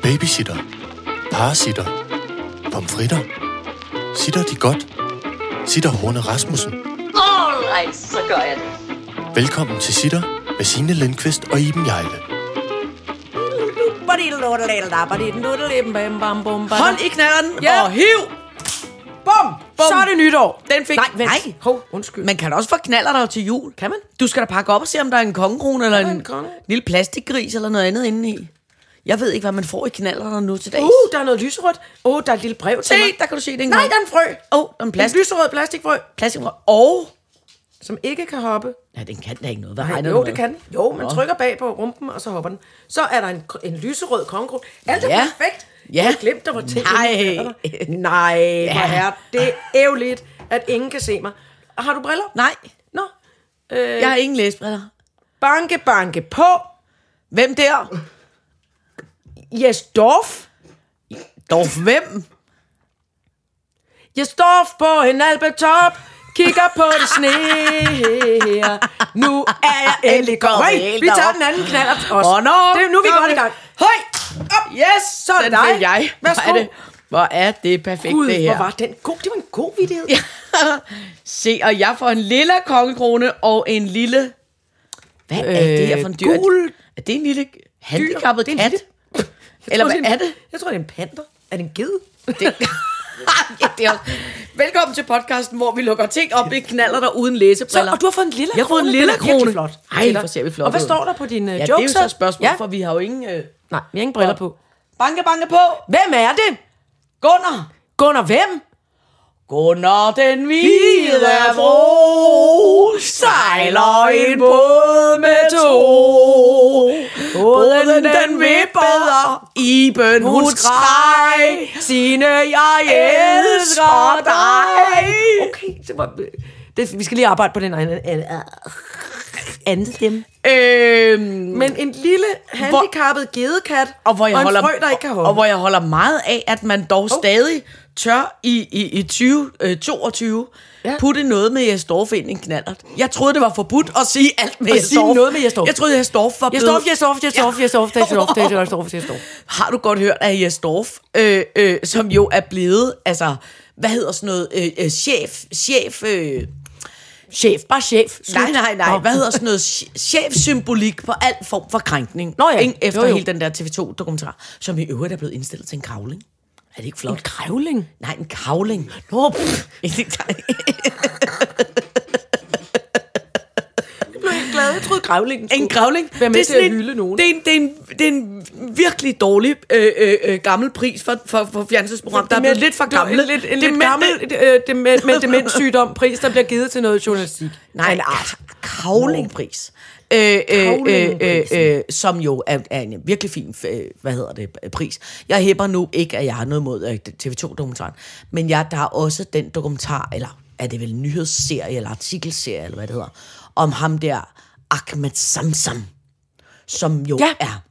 Babysitter. Parasitter. Pomfritter. Sitter de godt? Sitter Horne Rasmussen. Alright, så gør jeg det. Velkommen til Sitter med Signe Lindqvist og Iben Hjejle. Hold i knalderen Ja. og hiv. Bum! Så er det nytår. Den fik... Nej. Hov, undskyld. Man kan også få knaller der til jul. Kan man? Du skal da pakke op og se, om der er en kongekrone eller en en konge? lille plastikgris eller noget andet indeni. Jeg ved ikke, hvad man får i knaller der nu til dags. Der er noget lyserødt. Der er et lille brev til mig. Se, der kan du se, det er en Nej, konge. der er en frø. Der er en En plastik. lyserød plastikfrø, Plastikfrø. Og... som ikke kan hoppe. Ja, den kan da ikke noget. Hvad Nej, regner jo, du det med? kan. Jo, man trykker bag på rumpen, og så hopper den. Så er der en lyserød kongekrone. Alt er Ja. perfekt. Ja. Jeg har glemt, der var ting. Nej. Nej, hvor er det ærgerligt, at ingen kan se mig. Har du briller? Nej, Nå. jeg har ingen læsbriller. Banke, banke på. Hvem der? Jesdorf. Dorf hvem? Jesdorf på en alpetop. Kigger på det sne her. Nu er jeg endelig kommet. Høj, vi tager den anden knaller også. Nå, Nu er vi godt i gang. Høj, op. Yes, Så er det den dig. fik jeg. Værsgo. Hvor er det perfekt, Gud, det her. hvor var den god. Det var en god vidighed. Ja. Se, og jeg får en lille kongekrone og en lille... Hvad er det her for en dyr? gul Er det en lille handicappet Det er en kat? lille- Eller hvad Jeg tror, er det? Jeg tror, det er en panter. Er det en ged? Ja, det er også. Velkommen til podcasten, hvor vi lukker ting op i knaller der uden læsebriller. Og du har fået en lille krone. Jeg har fået en lille Den er virkelig krone. flot. Ej, hvor ser vi flot Og hvad ud. står der på dine Ja, jokes? det er jo så et spørgsmål, Ja. for vi har jo ingen... Nej, vi har ingen briller på. Banke, banke på! Hvem er det? Gunnar! Gunnar hvem? Gunnar den hvide bro sejler en båd med to. Båden den vipper, Iben hun skreg, Signe, jeg elsker dig. Okay, vi skal lige arbejde på den anden stemme. Men en lille handicappet gedekat og hvor jeg og en holder, frø, der ikke kan hoppe. og hvor jeg holder meget af, at man dog stadig tør i 2022 putte noget med Jesdorf ind i en knallert. Jeg troede, det var forbudt at sige alt med At sige Jesdorf. noget med Jesdorf. Jeg troede, Jesdorf var blevet... Jesdorf. Har du godt hørt af Jesdorf, som jo er blevet, altså, hvad hedder sådan noget, chef... Bare chef. Slut. Nej. Hvad hedder sådan noget chefsymbolik på al form for krænkning? Nå ja. Ikke? Efter Jo. hele den der TV2-dokumentar, som i øvrigt er blevet indstillet til en kravling. Er det ikke flot? En krævling? Nej, en kavling. Nå, Jeg blev helt glad. Jeg troede, krævlingen en gravling. være med til sådan at hylde nogen. Det er en virkelig dårlig gammel pris for fjernsynsprogram. Der er blevet lidt for gamle. En lidt gammel med demenssygdom pris, der bliver givet til noget journalistik. Nej, kavlingpris. Som jo er en virkelig fin, pris. Jeg hæpper nu ikke, at jeg har noget mod TV2-dokumentaren, men der er også den dokumentar, eller er det vel en nyhedsserie, eller artikelserie, eller hvad det hedder, om ham der, Ahmed Samsam, som jo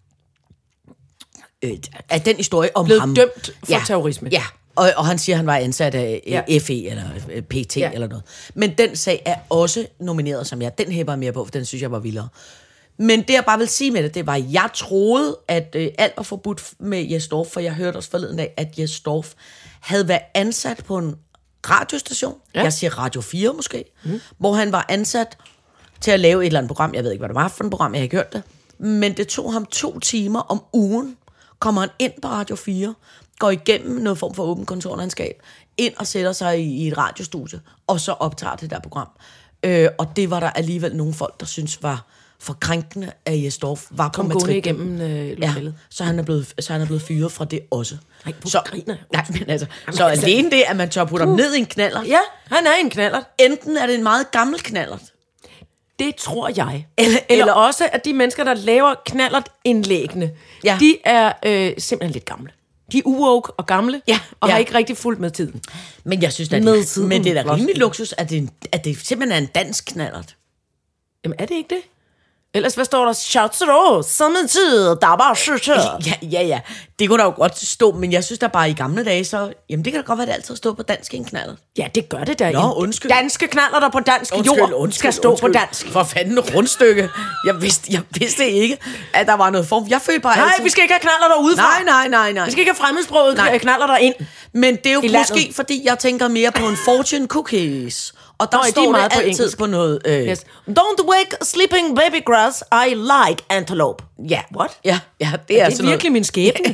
er den historie om Blevet ham. dømt for terrorisme. Ja, og han siger, at han var ansat af FE eller PT eller noget. Men den sag er også nomineret som jeg. Den hæpper jeg mere på, for den synes jeg var vildere. Men det jeg bare vil sige med det var, at jeg troede, at alt var forbudt med Jesdorf, for jeg hørte også forleden dag, at Jesdorf havde været ansat på en radiostation. Ja. Jeg siger Radio 4 måske. Hvor han var ansat til at lave et eller andet program. Jeg ved ikke, hvad det var for et program, jeg har ikke hørt det. Men det tog ham 2 timer om ugen. Kommer han ind på Radio 4, går igennem noget form for åbent kontorlandskab, ind og sætter sig i et radiostudie, og så optager det der program. Og det var der alligevel nogle folk, der synes var for krænkende, at Jesdorf var på matrikken. Gående igennem lokalet. Så han er blevet fyret fra det også. Nej, griner. Nej, men altså, så alene det, at man tør putte ham ned i en knallert. Ja, han er en knallert. Enten er det en meget gammel knallert. Det tror jeg. Eller også, at de mennesker, der laver knallertindlæggene, de er simpelthen lidt gamle. De er uwoke og gamle, og har ikke rigtig fulgt med tiden. Men jeg synes, at men det er da rimelig luksus, at det simpelthen er en dansk knallert. Jamen, er det ikke det? Ellers, hvad står der? Chatsero, samtidig, der var Ja. Det kunne der jo godt stå, men jeg synes da bare i gamle dage, så... Jamen, det kan da godt være, at det altid stod på dansk i en knallert. Ja, det gør det da. Nå, undskyld. Danske knaller, der på dansk jord skal stå på dansk. For fanden, rundstykke. Jeg vidste ikke, at der var noget form. Jeg følte bare Nej, vi skal ikke have knaller der udefra. Nej. Vi skal ikke have fremmedsproget knaller der ind. Men det er jo måske, fordi jeg tænker mere på en fortune cookies. Og der står det altid på noget... Yes. Don't wake sleeping baby grass, I like antelope. Ja. What? Ja, det er det er sådan virkelig min skæbne.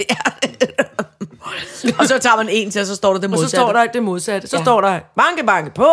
Og så tager man en til, og så står der det modsatte. Og så står der det modsatte. Så står der, banke på.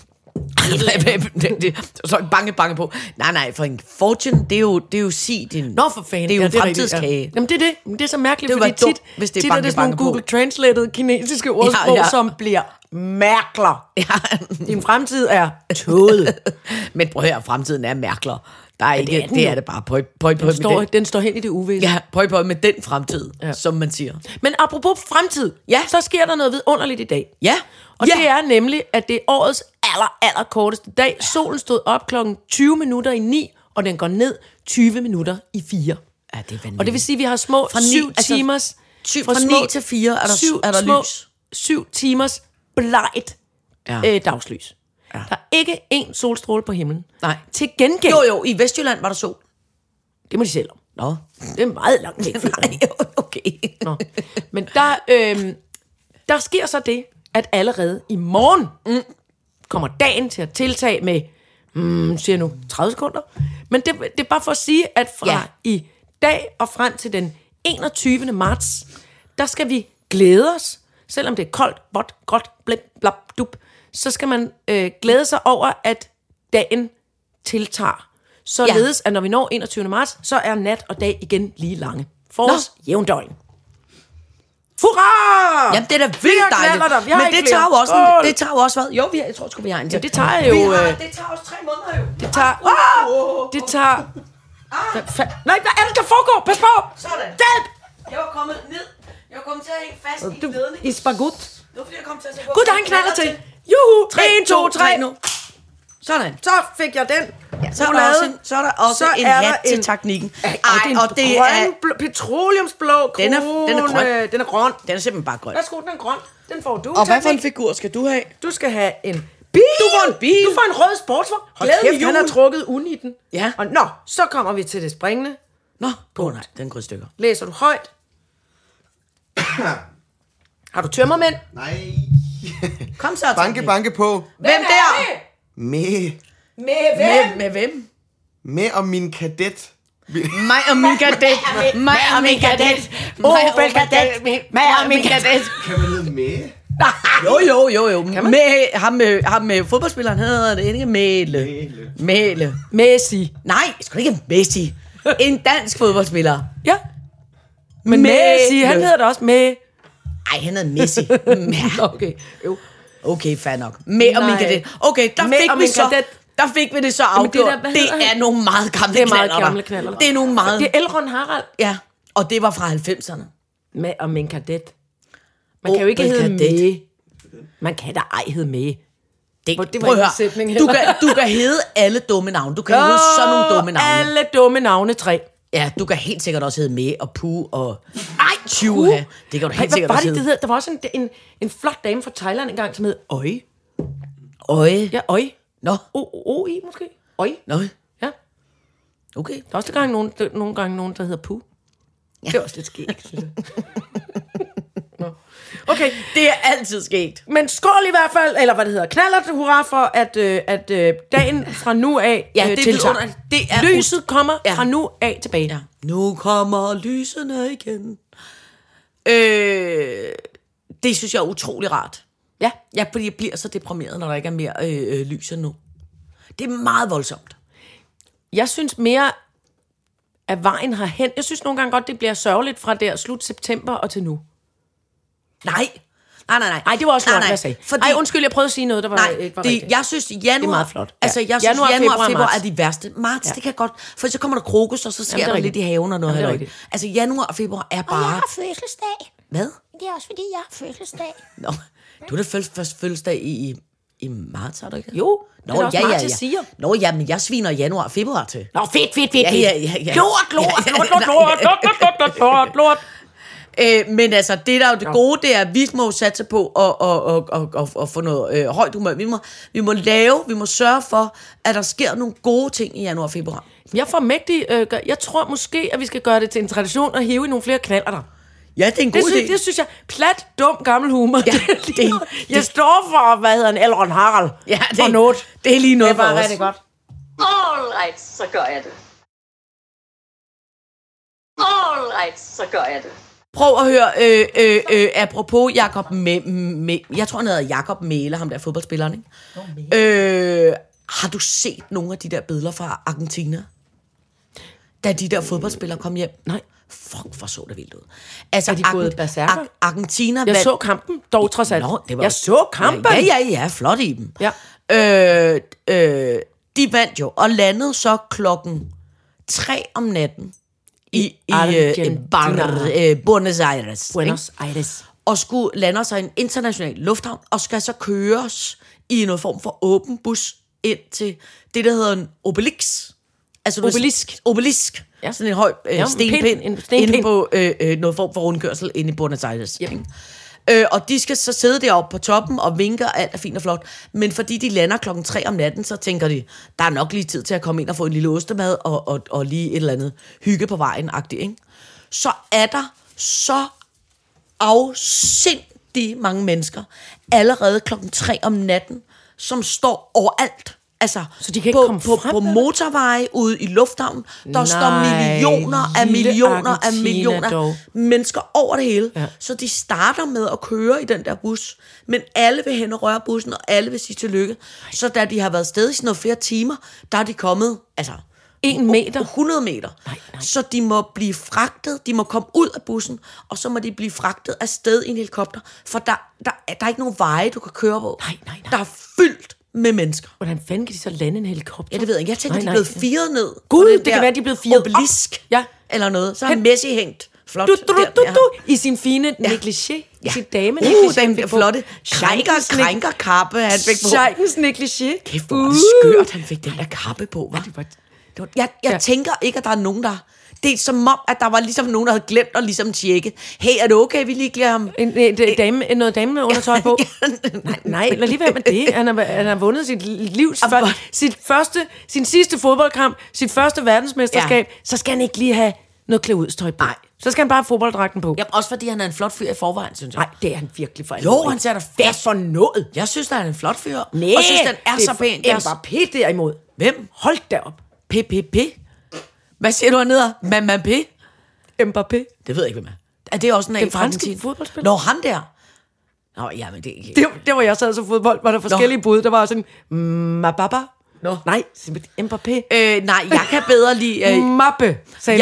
Så banke på. Nej, for en fortune, det er jo sig din... Nå, for fanden. Det er jo en fremtidskage. Jamen, det er det. Det er så mærkeligt, det fordi tit, hvis det er er det sådan nogle Google Translated kinesiske ordsprog, som bliver mærkler. Ja. Din fremtid er tåget. Men prøv at høre, fremtiden er mærkler. Der er ikke, det er det bare. Den står hen i det uvisse. Ja, prøv med den fremtid, som man siger. Men apropos fremtid, så sker der noget vidunderligt i dag. Ja. Og det er nemlig, at det er årets aller korteste dag. Solen stod op 20:20, og den går ned 20:04. Ja, det er vanvittigt. Og det vil sige, at vi har små 7 timers... Fra 9 til 4 er der lys. 7 timers blegt dagslys. Ja. Der er ikke én solstråle på himlen. Nej. Til gengæld... Jo, i Vestjylland var der sol. Det må de selv om. Nå. Det er meget langt væk. Nej, okay. Nå. Men der sker så det, at allerede i morgen kommer dagen til at tiltage med, siger nu, 30 sekunder. Men det er bare for at sige, at fra i dag og frem til den 21. marts, der skal vi glæde os, selvom det er koldt, vådt, gråt, blip, blap, dup, så skal man glæde sig over, at dagen tiltager. Således, at når vi når 21. marts, så er nat og dag igen lige lange. For os jævndøgn. Hurra! Jamen, det er da vildt dejligt. Men det tager jo også det tager jo også hvad? Jo, jeg tror sgu vi har en til. Ja, det tager jo. Det tager også 3 måneder jo. Det tager. Nej, hvad er det der foregår? Pas på! Sådan. Hjælp! Jeg var kommet ned. Jeg var kommet til at hænge fast i ledningen. I spagut. Det var fordi jeg kom til at se. Gud, der er en knaller til. Juhu! 1, 2, 3 nu. Sådan. Så fik jeg den. Ja, så er der også en hat til teknikken. Og det er petroleumsblå krone. Den er grøn. Den er grøn. Den er simpelthen bare grøn. Værsgo, den er grøn. Den får du. Og hvad for en figur skal du have? Du skal have en bil. Du får en bil. Du får en rød sportsvogn. Glædelig jul. Han har trukket uni i den. Ja. Og så kommer vi til det springende. Nej, den går i stykker. Læser du højt? Har du tømmermænd? Nej. Kom så. Banke på. Hvem der? Med hvem? Med hvem? Med og min kadet. Mig og min kadet. Mig og min kadet. Opel kadet. Mig og min kadet. Kan man hedde med? Jo. Med ham med fodboldspilleren hedder det ikke Mæle. Messi. Nej, sgu ikke Messi. En dansk fodboldspiller. Ja. Men Messi, han hedder det også med. Ej, han hedder Messi. Okay, jo. Okay, fair nok. Med og min kadet. Okay, der fik vi det så afgjort. Det er nogle meget gamle knaller. Det er nogle meget... Det er Elrond Harald. Ja, og det var fra 90'erne. Med og min kadet. Man kan jo ikke hedde med. Man kan da ej hedde med. Det var en sætning heller. Du kan hedde alle dumme navne. Du kan hedde sådan nogle dumme navne. Alle dumme navne 3. Ja, du kan helt sikkert også hedde med og pu og... Ej, tjuha. Det kan du helt sikkert også hedde. Der var også en flot dame fra Thailand engang, som hed Øje. Øje? Ja, Øje. Nå. O-I måske? Øje. Nå. Ja. Okay. Der er også nogle gange nogen, der hedder Pu. Ja. Det er også lidt skægt, synes jeg. Okay, det er altid sket. Men skål i hvert fald, eller hvad det hedder, knallert, hurra for, at dagen fra nu af tiltager. Lyset kommer fra nu af tilbage. Ja. Nu kommer lysene igen. Det synes jeg er utrolig rart. Ja. Fordi jeg bliver så deprimeret, når der ikke er mere lys end nu. Det er meget voldsomt. Jeg synes mere, at vejen har hen. Jeg synes nogle gange godt, det bliver sørgeligt fra der slut september og til nu. Nej, det var også noget, jeg sagde. Ej, undskyld, jeg prøvede at sige noget, der var rigtigt. Jeg synes, januar... Det er meget flot. Ja. Altså, jeg synes, januar og februar er de værste. Marts, det kan godt... For så kommer der krokus, og så sker der lidt i haven og noget. Jamen, altså, januar og februar er bare... Og jeg har fødselsdag. Hvad? Det er også, fordi jeg har fødselsdag. Nå, du har da først fødselsdag i i marts, har du ikke? Jo, det er også marts, jeg siger. Nå, ja, men jeg sviner januar og februar til. Nå, fedt. Ja. Lort. Men altså, det der er jo det gode, det er, at vi må satse på at få noget højt humør. Vi må sørge for, at der sker nogle gode ting i januar og februar. Jeg får mægtig... jeg tror måske, at vi skal gøre det til en tradition og hive i nogle flere knaller der. Ja, det er en god idé. Det synes jeg, plat, dum, gammel humor. Ja, jeg står for, Elrond Harald. Ja, det er lige noget for os. Det er bare rigtig godt. All right, så gør jeg det. All right, så gør jeg det. Prøv at høre, apropos Jakob jeg tror, han hedder Jakob Mæhle, ham der fodboldspilleren, ikke? Har du set nogle af de der billeder fra Argentina? Da de der fodboldspillere kom hjem? Nej. Fuck, for så det vildt ud. Altså, er de gået berserker? Argentina jeg så kampen, dog trods alt. Jeg så kampen. Ja, flot i dem. Ja. De vandt jo, og landede så 3 om natten i Buenos Aires. Og skulle lande sig i en international lufthavn, og skal så køres i noget form for åben bus ind til det, der hedder en obelisk. Altså, obelisk. Ja. Sådan en høj stenpind inde på noget form for rundkørsel inde i Buenos Aires. Yep. Og de skal så sidde deroppe på toppen og vinker, alt er fint og flot. Men fordi de lander 3 om natten, så tænker de, der er nok lige tid til at komme ind og få en lille ostemad og lige et eller andet hygge på vejen-agtigt, ikke? Så er der så afsindige mange mennesker allerede 3 om natten, som står overalt. Altså, så de kan ikke komme frem, på motorveje ude i lufthavnen, der står millioner mennesker over det hele. Ja. Så de starter med at køre i den der bus, men alle vil hen og røre bussen, og alle vil sige tillykke. Så da de har været sted i sådan noget flere timer, der er de kommet, 1 meter. 100 meter. Nej. Så de må blive fragtet, de må komme ud af bussen, og så må de blive fragtet afsted i en helikopter, for der er ikke nogen veje, du kan køre på. Nej. Der er fyldt med mennesker. Hvordan fanden kan de så lande en helikopter? Ja, det ved jeg ikke. Jeg tænkte, de er blevet firet ned. Gud, det kan være, de er blevet firet obelisk. Op. Ja. Eller noget. Så har Messi hængt flot. I sin fine negligé. I sin dame den flotte krænker-kappe, han fik på. Scheikens negligé. Kæft, hvor var det skørt, han fik den der kappe på, hva'? Jeg tænker ikke, at der er nogen, der... Det er som om, at der var ligesom nogen, der havde glemt at ligesom tjekke. Hey, er det okay, vi lige giver ham... Noget dame med undertøj på? Nej, lad lige være med det. Han har vundet sit livs sin sidste fodboldkamp, sit første verdensmesterskab. Ja. Så skal han ikke lige have noget klæudstøj på. Nej. Så skal han bare have fodbolddragten på. Jamen, også fordi han er en flot fyr i forvejen, synes jeg. Nej, det er han virkelig for. Jo, han ser da fedt. Hvad for noget? Jeg synes, der er en flot fyr. Nej, og synes, den er så pæn. Mbappé derimod. Hvem? Hold da op. PPP. Hvad siger du hernede? Mbappé? Mbappé? Det ved jeg ikke, hvem er. Er det også en af franske fodboldspiller? Nå, ham der. Nå, ja, men det... Det var jeg sad så fodbold, var der forskellige bud. Der var sådan, Mababa. Nå. Nej, Mbappé. Nej, jeg kan bedre lide... Mappe, sagde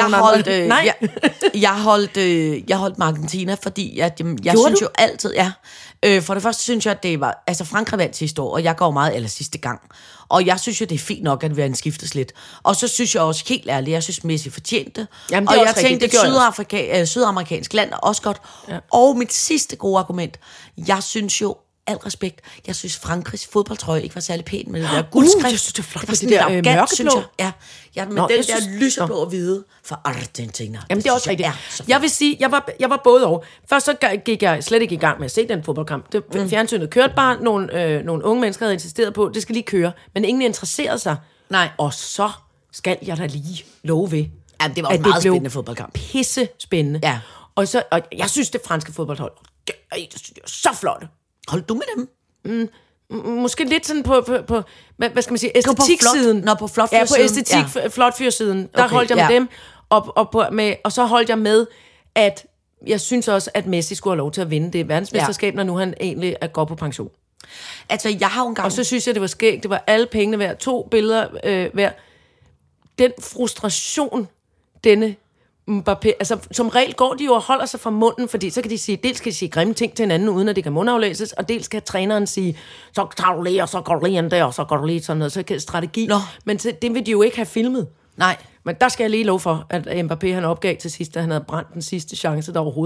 jeg holdt med Argentina, fordi jeg synes jo altid... Ja, for det første synes jeg, at det var... Altså, Frankrig vandt sidste år, og jeg går meget eller sidste gang. Og jeg synes jo, det er fint nok, at vi har en skiftes lidt. Og så synes jeg også helt ærligt, jeg synes Messi fortjente. Jamen, og jeg tænkte, et sydamerikansk land er også godt. Ja. Og mit sidste gode argument, jeg synes jo, al respekt, jeg synes Frankrigs fodboldtrøje ikke var særlig pæn med det der guldskrift. Jeg synes, det er flot. Det var sådan lidt arrogant, synes jeg. Ja, med den der lyseblå og hvide fra Argentina. Jamen, det er også rigtigt. Jeg vil sige, jeg var både over. Først så gik jeg slet ikke i gang med at se den fodboldkamp. Fjernsynet kørte bare, nogle unge mennesker havde insisteret på, det skal lige køre. Men ingen interesserede sig. Nej. Og så skal jeg da lige love ved. Jamen, det var en meget spændende fodboldkamp. Pisse spændende. Ja. Og jeg synes, det franske fodboldhold, det synes jeg er så flot. Holdt du med dem? Måske lidt sådan på hvad skal man sige, æstetiksiden. På flotfyrsiden. Ja, på æstetik, flotfyrsiden. Der holdt jeg med dem. Og så holdt jeg med, at jeg synes også, at Messi skulle have lov til at vinde det verdensmesterskab, når nu han egentlig går på pension. Altså, jeg har jo engang... Og så synes jeg, det var skægt. Det var alle pengene værd. 2 billeder værd. Den frustration, denne Mbappé, altså som regel går de jo og holder sig fra munden, fordi så kan de sige, dels kan de sige grimme ting til hinanden, uden at det kan mundaflæses, og dels kan træneren sige, så tager du lige, og så går du lige ind der, og så går du lige sådan noget, så kan strategi. Nå. Men det vil de jo ikke have filmet. Nej. Men der skal jeg lige love for, at Mbappé han opgav til sidst, da han havde brændt den sidste chance, der overhovedet var.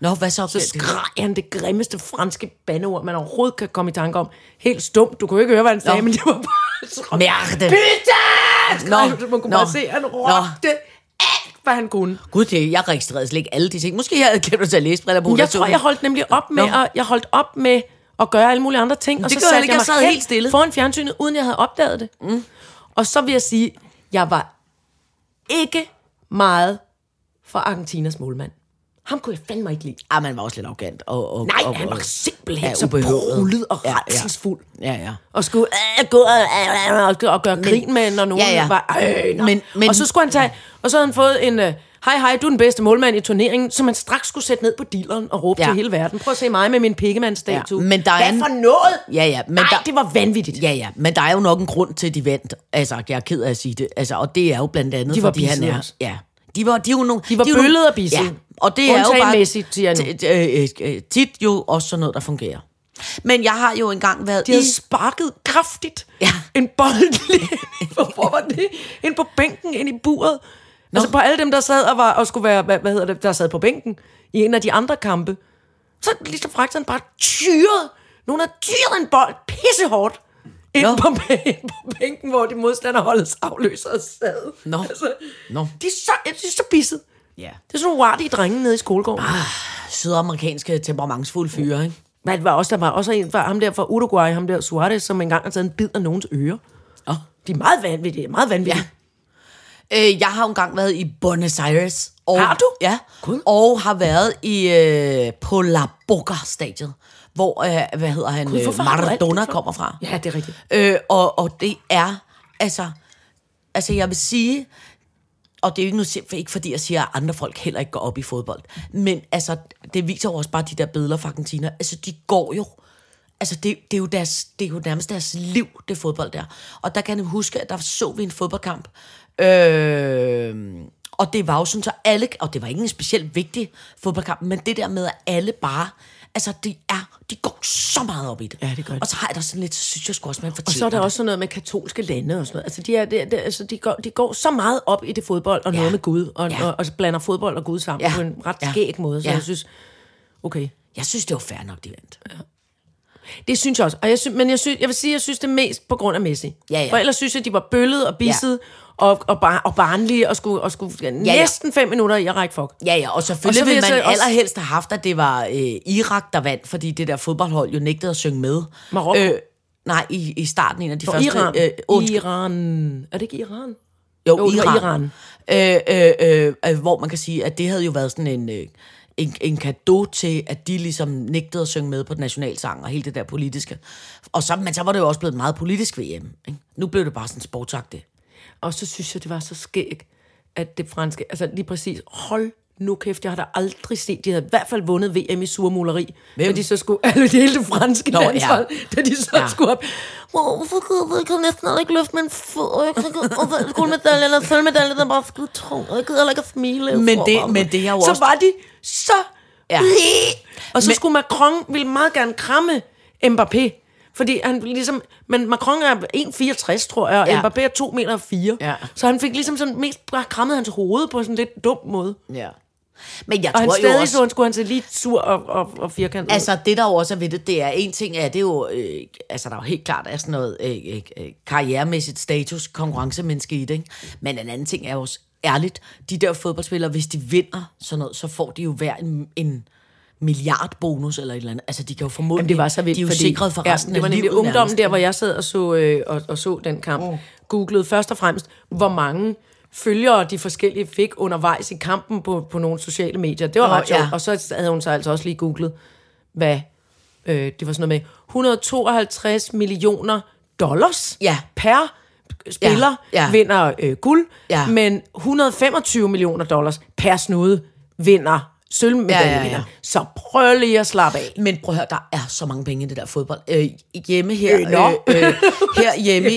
Nå, hvad så? Så skreg han det grimmeste franske bandeord, man overhovedet kan komme i tanke om. Helt stumt. Du kunne ikke høre, hvad han sagde, men det var bare så... Merde! Nå, man kunne bare se, han råbte alt, hvad han kunne. Gud, jeg registrerede slet ikke alle de ting. Måske jeg havde glemt at tage læsebriller på. Jeg tror, jeg holdt nemlig op med at gøre alle mulige andre ting. Og så satte jeg mig sad helt stille foran fjernsynet, uden jeg havde opdaget det. Og så vil jeg sige, jeg var ikke meget for Argentinas målmand. Ham kunne jeg fandme ikke lide. Man var også lidt arrogant. Nej, han var simpelthen så brullet og renselsfuld. Ja. Og skulle gå og gøre grin med, når nogen var... Men, og så skulle han tage... Og så havde han fået en... Hej, du er den bedste målmand i turneringen, som man straks skulle sætte ned på dealeren og råbe til hele verden. Prøv at se mig med min pikkemandsstatue. Men der er hvad for noget? Men det var vanvittigt. Ja, men der er jo nok en grund til, at de vandt. Altså, jeg er ked af at sige det. Altså, og det er jo blandt andet, de var fordi han er... også. Ja. De var bøllede og bisse. Ja, og det er jo bare siger tit jo også sådan noget, der fungerer. Men jeg har jo engang været de havde sparket kraftigt en bold hvor var det? Ind på bænken, ind i buret. Altså på alle dem, der sad og skulle være, der sad på bænken i en af de andre kampe. Så ligesom frækt han bare nogen har tyret en bold pissehårdt ind på bænken, hvor de modstanderholdets afløsere sad. Altså, de er så bisset. Ja. Det er sådan nogle wartige drenge nede i skolegården. Sydamerikanske temperamentsfulde fyre, ikke? Men der var også en ham der fra Uruguay, ham der Suarez, som engang har taget en bid af nogens ører. De er meget vanvittige, Ja. Jeg har jo engang været i Buenos Aires. Har du? Ja. God. Og har været på La Boca-stadiet, hvor, Maradona kommer fra. Ja, det er rigtigt. Og det er, altså jeg vil sige, og det er jo ikke fordi jeg siger, at andre folk heller ikke går op i fodbold, men altså, det viser jo også bare de der billeder fra Argentina. Altså, de går jo, altså det er jo nærmest deres liv, det fodbold der. Og der kan jeg huske, at der så vi en fodboldkamp, og det var jo sådan, så alle, og det var ikke en specielt vigtig fodboldkamp, men det der med, at alle bare, altså de går så meget op i det. Ja, det gør det. Og så har jeg da sådan lidt, så synes jeg sgu også, man fortjener. Og så er der også sådan noget med katolske lande og sådan noget. Altså de går så meget op i det fodbold og noget med Gud, og blander fodbold og Gud sammen på en ret skæg måde, så jeg synes, okay. Jeg synes, det var fair nok, de vandt. Ja. Det synes jeg også. Men jeg vil sige, jeg synes det mest på grund af Messi. Ja. For ellers synes jeg, de var bøllede og bissede og barnlige og skulle næsten 5 minutter i at række fuck. Ja, og selvfølgelig ville man allerhelst have haft, at det var Irak, der vandt, fordi det der fodboldhold jo nægtede at synge med. Marokko? Nej, i starten en af de første... Iran. Er det ikke Iran? Jo, Iran. Hvor man kan sige, at det havde jo været sådan en cadeau til, at de ligesom nægtede at synge med på den nationalsang og hele det der politiske. Men så var det jo også blevet meget politisk VM. Ikke? Nu blev det bare sådan sportsagtigt. Og så synes jeg, det var så skægt, at det franske... Altså lige præcis, hold nu kæft, jeg har da aldrig set... De havde i hvert fald vundet VM i surmuleri. Da de så skulle... det hele det franske landshold, da de så skulle op... Hvorfor kan jeg næsten ikke løfte min fod? Jeg kan ikke guldmedalje eller sølvmedalje, der bare skulle tro. Jeg gider ikke at smile. Men det er jo også... Så var de så... Ja. Og så skulle Macron ville meget gerne kramme Mbappé. Fordi han ligesom... Men Macron er 1,64, tror jeg, og Mbappé er 2,4 meter. Ja. Så han fik ligesom sådan mest bare krammet hans hoved på sådan lidt dum måde. Ja. Men jeg tror jo stadig også... så skulle han se lige sur og firkantet. Altså, det der jo også er ved det er en ting, det er jo... altså, der er jo helt klart er sådan noget karrieremæssigt status, konkurrencemenneske i det, ikke? Men en anden ting er jo også ærligt. De der fodboldspillere, hvis de vinder sådan noget, så får de jo hver en milliardbonus eller et eller andet. Altså, de kan jo formodentlig... det var så vildt, de er jo sikret for resten af livet. Det var nemlig ungdommen der, hvor jeg sad og så den kamp. Googlede først og fremmest, hvor mange følgere de forskellige fik undervejs i kampen på nogle sociale medier. Det var ret sjovt. Og så havde hun så altså også lige googlet, hvad det var sådan noget med 152 millioner dollars per spiller vinder guld, men 125 millioner dollars per snude vinder sølvmedalje. Ja. Så prøv lige at slappe af. Men prøv at høre, der er så mange penge i det der fodbold. Hjemme her, herhjemme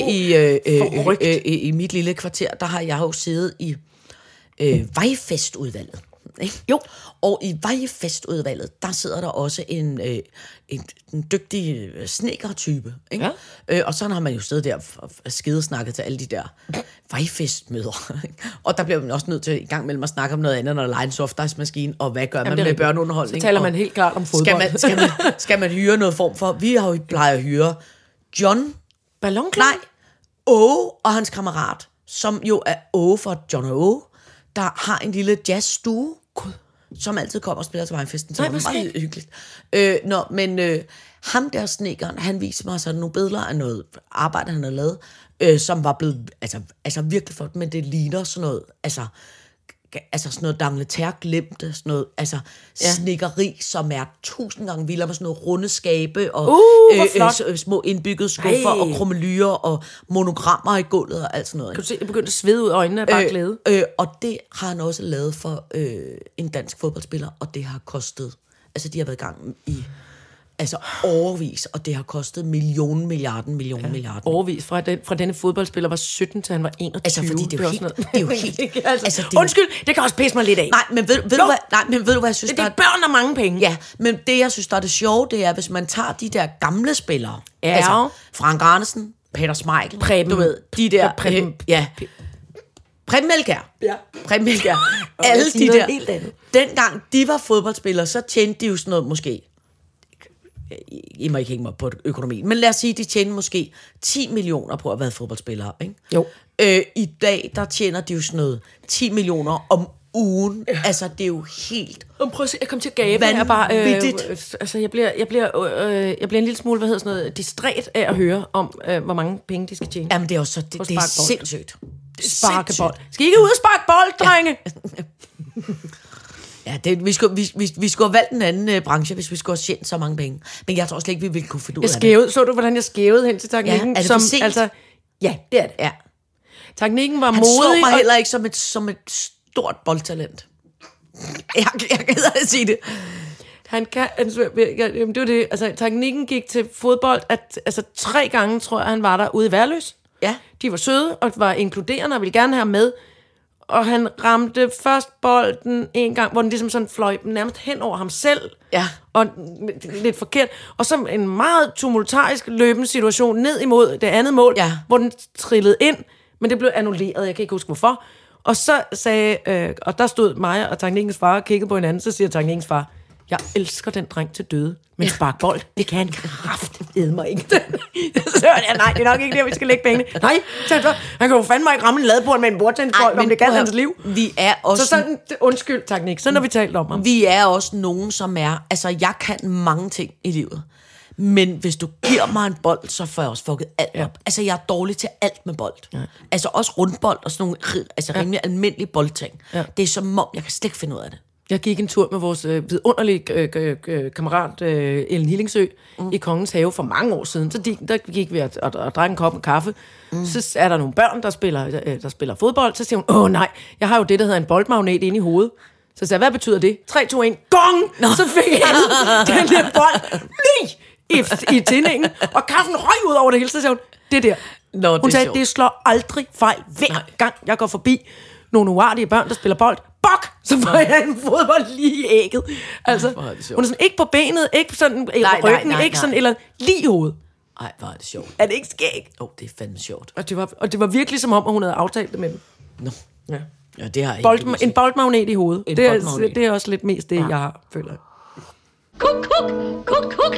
i mit lille kvarter, der har jeg jo siddet i vejfestudvalget. ikke? Jo. Og i vejfestudvalget, der sidder der også en dygtig snedkertype, ikke? Ja. Og sådan har man jo siddet der og skedesnakket til alle de der vejfestmøder. Og der bliver man også nødt til i gang mellem at snakke om noget andet, når der er en softice-maskine, og hvad gør man med børneunderholdning? Så taler man helt klart om fodbold. Skal man hyre noget form for... Vi har jo plejet at hyre John... Ballonklang? Nej, Åge og hans kammerat, som jo er Åge for John Åge, der har en lille jazzstue, som altid kommer og spiller til vejfesten. Så det er meget hyggeligt. Ham der snedkeren, han viser mig sådan nogle billeder af noget arbejde, han havde lavet, som var blevet altså virkelig flot, men det ligner sådan noget, altså sådan noget D'Angleterre glemte, sådan noget, snikkeri, som er 1000 gange vildere med sådan noget runde skabe, og små indbyggede skuffer, og krumelyrer, og monogrammer i gulvet, og alt sådan noget. Kan du se, det begyndte at svede ud af øjnene af bare glæde? Og det har han også lavet for en dansk fodboldspiller, og det har kostet, altså de har været i gang i overvis, og det har kostet milliarder. Overvis. Fra denne fodboldspiller var 17 til han var 21. Altså, fordi det er jo helt... Undskyld, det kan også pisse mig lidt af. Nej, men ved du hvad jeg synes, det er børn og mange penge. Ja, men det jeg synes, der er det sjove, det er, hvis man tager de der gamle spillere, Frank Arnesen, Peter Schmeichel, Preben, du ved, de der... Preben Melkjær. Ja. Preben Melkjær. Alle de der... Dengang de var fodboldspillere, så tjente de jo sådan noget måske... I må ikke hænge mig på økonomien, men lad os sige, de tjener måske 10 millioner på at være fodboldspillere, ikke? Jo. I dag, der tjener de jo sådan noget 10 millioner om ugen. Ja. Altså, det er jo helt... Prøv at se, jeg kom til at gabe. Jeg bliver en lille smule, distræt af at høre om, hvor mange penge de skal tjene. Jamen, det er jo så... Det er sindssygt. Sparkebold. Skal I ikke ud og sparke bold, drenge? Ja, vi skulle have valgt en anden branche, hvis vi skulle have tjent så mange penge. Men jeg tror slet ikke, vi ville kunne finde ud af det. Så du, hvordan jeg skævede hen til teknikken? Ja, er det for sent? Ja, det er det. Ja. Teknikken var modig. Han så mig heller ikke som et stort boldtalent. Jeg gider at sige det. Han kan... det var det. Altså, teknikken gik til fodbold, at 3 gange, tror jeg, han var der ude i Værløs. Ja. De var søde, og var inkluderende, og ville gerne have med. Og han ramte først bolden en gang, hvor den ligesom sådan fløj nærmest hen over ham selv. Ja. Og lidt forkert. Og så en meget tumultarisk løbende situation ned imod det andet mål, hvor den trillede ind, men det blev annulleret. Jeg kan ikke huske hvorfor. Og så sagde, og der stod mig og teknikkens far og kiggede på hinanden, så siger teknikkens far, jeg elsker den dreng til døde, men spark bold, det kan han kraftedme mig ikke. Så nej, det er nok ikke der, vi skal lægge pengene. Nej, så han kan jo fandme ikke ramme en ladebord med en bordtændsbold, om det kan hans liv. Vi er også... Så sådan, undskyld, teknik, sådan har vi talt om ham. Vi er også nogen, som er... Altså, jeg kan mange ting i livet, men hvis du giver mig en bold, så får jeg også fucket alt op. Altså, jeg er dårlig til alt med bold. Ja. Altså, også rundbold og sådan nogle rimelig almindelige boldting. Ja. Det er som om, jeg kan slet ikke finde ud af det. Jeg gik en tur med vores vidunderlige kammerat Ellen Hillingsø i Kongens Have for mange år siden. Så der gik vi og drak en kop med kaffe. Så er der nogle børn, der spiller fodbold. Så siger hun, nej, jeg har jo det, der hedder en boldmagnet inde i hovedet. Så sagde jeg, hvad betyder det? 3, 2, 1, gong! Så fik jeg den der bold i tændingen, og kaffen røg ud over det hele. Så sagde hun, det der. Hun sagde, det slår aldrig fejl. Hver gang jeg går forbi nogle uartige børn, der spiller bold, bok! Så får jeg en fodbold lige i ægget. Altså, hun er sådan, ikke på benet, ikke sådan i ryggen, ikke sådan, eller lige i hovedet. Ej, hvor er det sjovt. Er det ikke skægt? Det er fandme sjovt. Og det var virkelig som om, at hun havde aftalt det med dem. Nå. Ja, det har jeg en boldmagnet i hovedet. Det er også lidt mest det, jeg har, føler jeg. Kuk.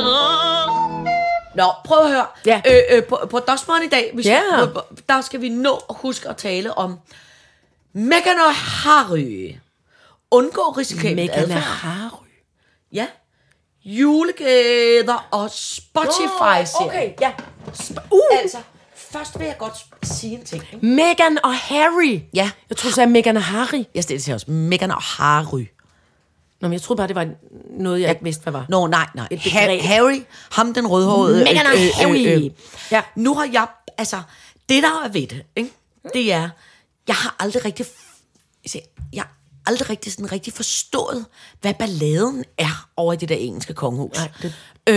Nå, prøv at høre. Ja. På Dosmeren i dag, der skal vi nå at huske at tale om Meghan og Harry. Undgå risikabelt adfærd. Meghan og Harry? Ja. Julegæder og Spotify-serier. Okay, ja. Altså, først vil jeg godt sige en ting. Ikke? Meghan og Harry? Ja. Jeg troede, du sagde Meghan og Harry. Jeg stillede til os. Meghan og Harry. Nå, men jeg troede bare, det var noget, jeg ikke vidste, hvad var. Nå, nej. Harry, ham den rødhårede. Meghan og Harry. Ja. Nu har jeg, altså, det der er ved det, ikke? Det er, jeg har aldrig rigtig sådan rigtig forstået, hvad balladen er over i det der engelske kongehus.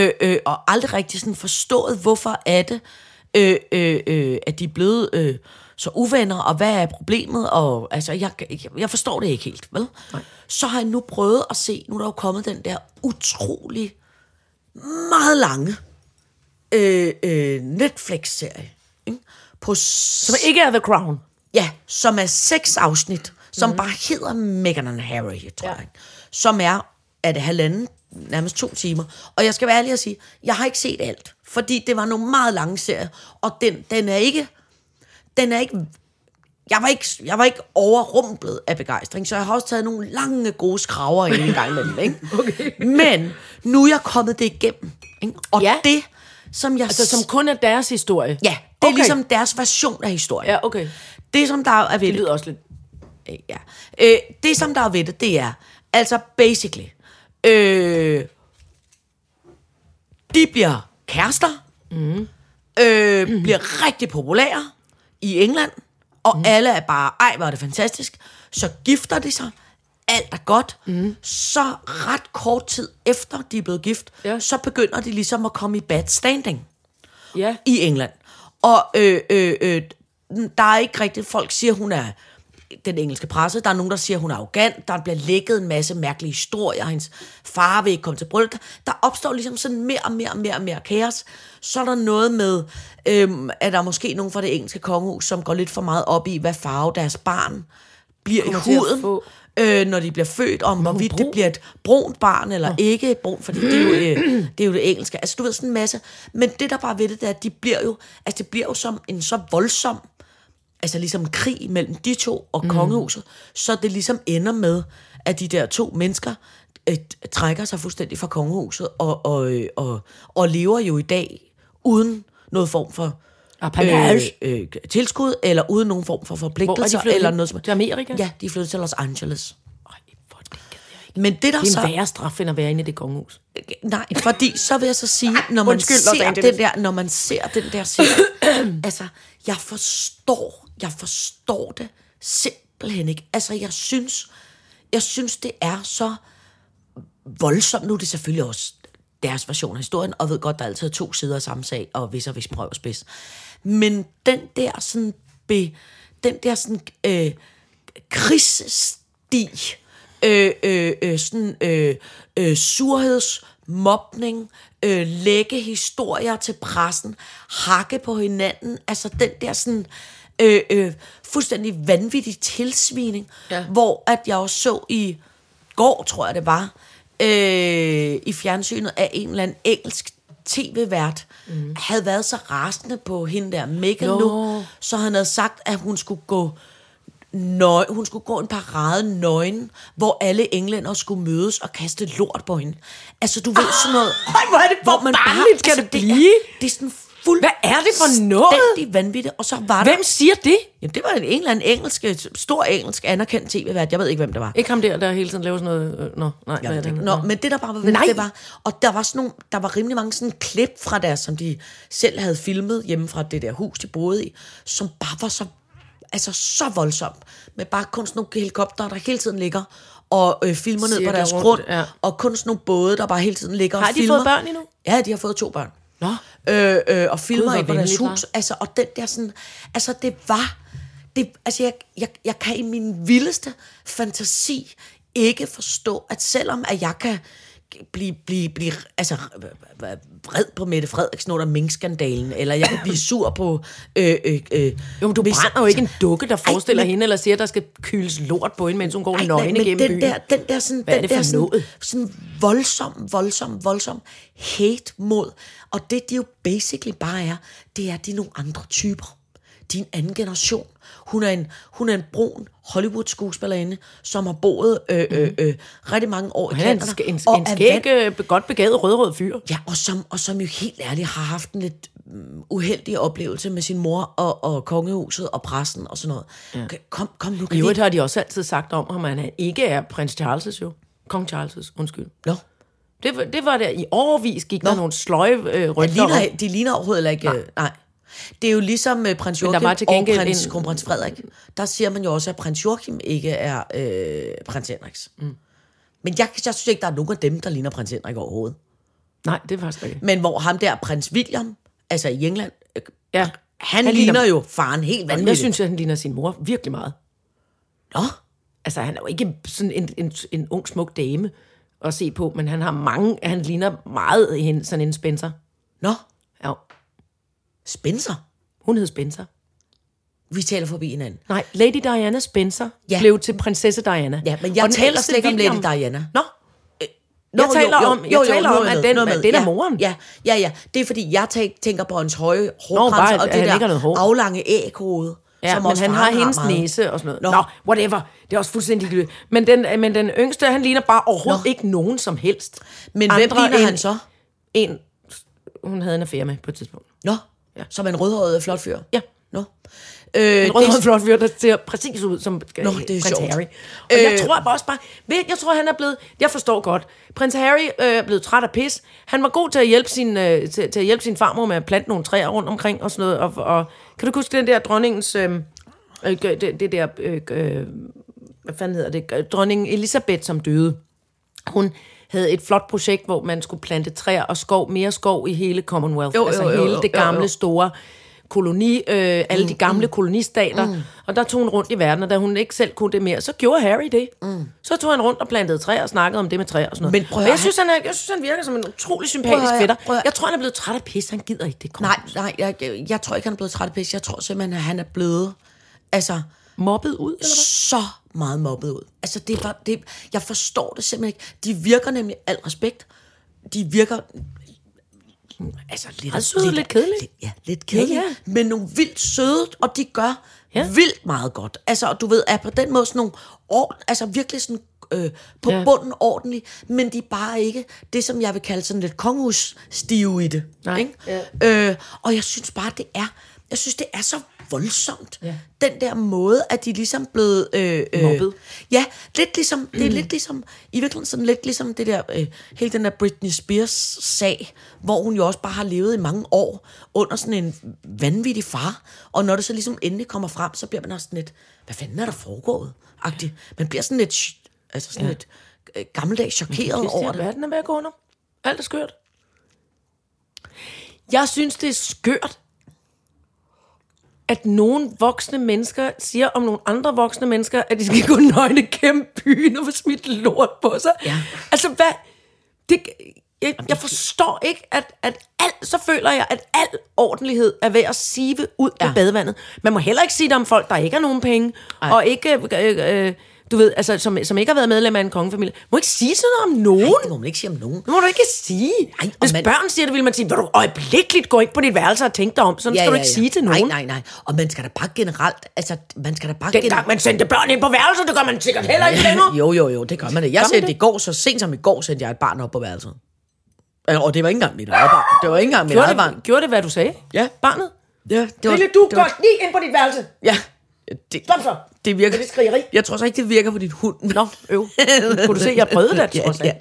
Og aldrig rigtig sådan forstået, hvorfor er det, at de er blevet så uvenner, og hvad er problemet? Og altså, jeg forstår det ikke helt, vel? Nej. Så har jeg nu prøvet at se, nu er der jo kommet den der utrolig meget lange Netflix-serie, ikke? Som ikke er The Crown. Ja, som er 6 afsnit, som bare hedder Meghan and Harry, tror jeg. Som er det 1,5, nærmest 2 timer. Og jeg skal være ærlig at sige, jeg har ikke set alt, fordi det var nogle meget lange serier, og den er ikke, jeg var ikke overrumplet af begejstring, så jeg har også taget nogle lange, gode skraver ind en gang imellem, ikke? Okay. Men nu er jeg kommet det igennem, ikke? Og det, som jeg... Altså, som kun er deres historie? Ja, det er ligesom deres version af historien. Ja, okay. Det, som der er ved det lyder også lidt... Ja. Det, som der er ved det er, altså basically, de bliver kærester, bliver rigtig populære i England, og alle er bare, ej, hvor er det fantastisk. Så gifter de sig, alt er godt. Så ret kort tid efter de er blevet gift, så begynder de ligesom at komme i bad standing i England. Og der er ikke rigtigt, folk siger, hun er den engelske presse, der er nogen, der siger, hun er arrogant, der bliver lækket en masse mærkelige historier, hendes far vil ikke komme til bryllup. Der opstår ligesom sådan mere kaos. Så er der noget med, at der er måske nogen fra det engelske kongehus, som går lidt for meget op i, hvad farve deres barn bliver i huden, når de bliver født, om hvorvidt det bliver et brunt barn, eller ikke et brunt, fordi det er jo det engelske. Altså du ved, sådan en masse. Men det, der bare ved det, er, at det bliver jo som en så voldsom, altså ligesom en krig mellem de to og kongehuset, så det ligesom ender med, at de der 2 mennesker trækker sig fuldstændig fra kongehuset, og lever jo i dag uden noget form for tilskud, eller uden nogen form for forpligtelser, eller noget som... Til Amerika? Ja, de er flyttet til Los Angeles. Men det er en værre straf, end at være inde i det kongehus. Nej, fordi så vil jeg så sige, når man ser den der serie, altså, jeg forstår det simpelthen ikke. Altså, jeg synes, det er så voldsomt. Nu er det selvfølgelig også deres version af historien, og ved godt, der er altid 2 sider af samme sag, og hvis prøv og spids. Men den der sådan, krigsstig, surhedsmobning, lægge historier til pressen, hakke på hinanden, altså den der sådan fuldstændig vanvittig tilsvining, hvor at jeg også så i går, tror jeg det var, i fjernsynet af en eller anden engelsk tv-vært, havde været så rasende på hende der Meghan nu, så han havde sagt, at hun skulle gå en parade nøgen, hvor alle englænder skulle mødes og kaste lort på hende. Altså, du ved sådan noget... hvor er det forbandeligt, skal det blive? Det er sådan Hvad er det for noget? Fuldstændig vanvittigt. Og så var hvem siger det? Jamen, det var en eller anden stor engelsk anerkendt tv-vært. Jeg ved ikke, hvem det var. Ikke ham der hele tiden laver sådan noget... Men det der bare var vildt, det var... Og der var der var rimelig mange sådan klip fra der, som de selv havde filmet hjemme fra det der hus, de boede i, som bare var så voldsomt. Med bare kun sådan nogle helikopter, der hele tiden ligger og filmer ned på deres grund. Ja. Og kun sådan nogle både, der bare hele tiden ligger og filmer. Har de fået børn endnu? Ja, de har fået 2 børn. Og filmer i deres hus. Altså, og den der sådan... Altså, det var... Altså, jeg kan i min vildeste fantasi ikke forstå, at selvom at jeg kan blive altså vred på Mette Frederiksen under minkskandalen, eller jeg kan blive sur på... Jo, men du brænder jo ikke en dukke, der forestiller hende, eller siger, at der skal kyles lort på hende, mens hun går nøgne gennem byen. Den der sådan... Hvad er det for noget? Sådan voldsom hate mod... Og det de jo basically bare er, det er, de er nogle andre typer. De er en anden generation. Hun er en brun Hollywood-skuespillerinde, som har boet rigtig mange år i Canada. En skæg, godt begavet rød fyr. Ja, og som jo helt ærligt har haft en lidt uheldig oplevelse med sin mor og kongehuset og pressen og sådan noget. Ja. Kom nu. I øvrigt har de også altid sagt om ham, at han ikke er prins Charles' jo. Kong Charles', undskyld. Nå. Det var der i årevis gik der nogle sløje rygter. De ligner overhovedet ikke... Nej. Det er jo ligesom prins Joachim og kronprins Frederik. Der siger man jo også, at prins Joachim ikke er prins Henriks. Men jeg synes ikke, der er nogen af dem, der ligner prins Henrik overhovedet. Nej, det er faktisk ikke. Men hvor ham der, prins William, altså i England, Han ligner jo faren helt vanvittigt. Jeg synes, at han ligner sin mor virkelig meget. Nå, Altså, han er jo ikke sådan en ung, smuk dame at se på, men han ligner meget sådan en Spencer. nå, Ja, Spencer. hun hed Spencer. Vi taler forbi hinanden. Nej, Lady Diana Spencer blev til prinsesse Diana. Ja, men jeg taler slet ikke om Lady Diana. Nå, jeg taler om, at den er moren. Ja. Det er fordi, jeg tænker på hans høje bare, hårkranser og at det han ikke har der noget hår. aflange æghoved. Ja, men han har hendes næse og sådan noget. Nå. Nå, whatever. Det er også fuldstændig ligegyldigt. Men den yngste, han ligner bare overhovedet ikke nogen som helst. Men hvem ligner han så? Hun havde en affære med på et tidspunkt. Nå, som en rødhåret flot fyr. Ja. Nå. En rødhåret flot fyr, der ser præcis ud som det er prins sjovt. Harry. Og jeg tror også bare, jeg tror han er blevet, jeg forstår godt, prins Harry er blevet træt af pis. Han var god til at hjælpe sin farmor med at plante nogle træer rundt omkring og sådan noget. Og kan du huske den der dronningens, hvad fanden hedder det, dronning Elisabeth, som døde. Hun havde et flot projekt, hvor man skulle plante træer og mere skov i hele Commonwealth. Hele det gamle store alle de gamle kolonistater. Og der tog hun rundt i verden, og da hun ikke selv kunne det mere, så gjorde Harry det. Så tog han rundt og plantede træer og snakkede om det med træer og sådan noget. Men jeg synes, han virker som en utrolig sympatisk fætter. Jeg tror, han er blevet træt af pis. Han gider ikke det. Nej, jeg tror ikke, han er blevet træt af pis. Jeg tror simpelthen, at han er blevet mobbet ud, eller hvad? Så meget mobbet ud. Altså, jeg forstår det simpelthen ikke. De virker nemlig, al respekt, de virker lidt kedeligt. Lidt kedeligt. Ja. Men nogle vildt søde, og de gør vildt meget godt. Altså, og du ved, er på den måde sådan nogle virkelig sådan på bunden ordentligt, men de er bare ikke det, som jeg vil kalde sådan lidt kongehusstive i det. Nej. Ikke? Ja. Og jeg synes bare, det er så voldsomt. Ja. Den der måde, at de ligesom blevet mobbet. Ja, lidt ligesom, det er lidt ligesom, i virkeligheden sådan lidt ligesom det der, hele den der Britney Spears sag, hvor hun jo også bare har levet i mange år under sådan en vanvittig far, og når det så ligesom endelig kommer frem, så bliver man også sådan lidt, hvad fanden er der foregået? Agtigt. Man bliver sådan lidt, lidt gammeldags chokeret over det. Verden er ved at gå under. Alt er skørt. Jeg synes, det er skørt, at nogle voksne mennesker siger om nogle andre voksne mennesker, at de skal gå nøgne gennem byen og få smidt lort på sig. Ja. Altså, hvad? Jeg forstår ikke, at så føler jeg, at al ordentlighed er ved at sive ud af badevandet. Man må heller ikke sige det om folk, der ikke har nogen penge, og ikke... du ved, altså, som ikke har været medlem af en kongefamilie. Må ikke sige sådan noget om nogen. Nej, det må man ikke sige om nogen. Det må du ikke sige. Nej, hvis børn siger det, vil man sige, vil du øjeblikkeligt gå ind på dit værelse og tænke dig om. Sådan skal du ikke sige til nogen. Nej. Og man skal da bare generelt... Altså, man skal da bare... Dengang man sendte børn ind på værelset, det gør man sikkert heller ikke længere. Jo, det gør man det. Jeg sendte i går, så sent som i går, sendte jeg et barn op på værelset. Og det var ikke engang mit eget barn. Det var ikke engang mit eget barn. Gjorde det, hvad du sagde? Ja. Barnet? Ja, Lille, du går lige ind på dit værelse. Ja. Stop så. Det virker. Det skrigeri. Jeg tror så ikke, det virker på din hund. Nå, Kunne du se, jeg prøvede det, tror jeg.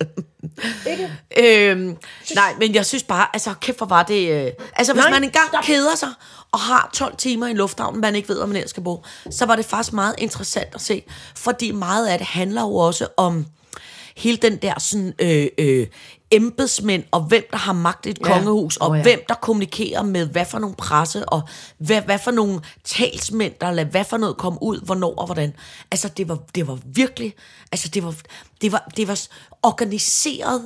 Ikke? Nej, men jeg synes bare, altså kæft hvor var det... hvis man engang keder sig og har 12 timer i en lufthavn, man ikke ved, hvor man ellers skal bo, så var det faktisk meget interessant at se, fordi meget af det handler jo også om hele den der sådan... embedsmænd, og hvem der har magt i et kongehus, og hvem der kommunikerer med hvad for nogle presse, og hvad for nogle talsmænd, der lader hvad for noget komme ud, hvornår og hvordan. Altså, det var virkelig, altså, det var organiseret,